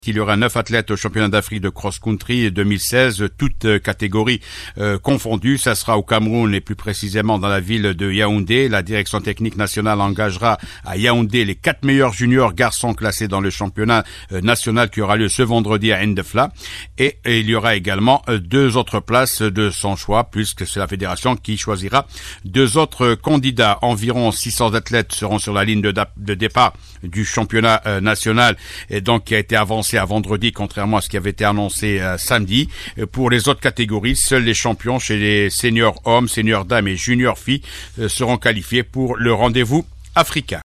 Il y aura 9 athlètes au championnat d'Afrique de cross-country 2016, toutes catégories confondues. Ça sera au Cameroun et plus précisément dans la ville de Yaoundé. La direction technique nationale engagera à Yaoundé les 4 meilleurs juniors garçons classés dans le championnat national qui aura lieu ce vendredi à Ndefla. Et il y aura également 2 autres places de son choix, puisque c'est la fédération qui choisira 2 autres candidats. Environ 600 athlètes seront sur la ligne de départ du championnat national et donc qui a été avancé à vendredi, contrairement à ce qui avait été annoncé samedi. Pour les autres catégories, seuls les champions chez les seniors hommes, seniors dames et juniors filles seront qualifiés pour le rendez-vous africain.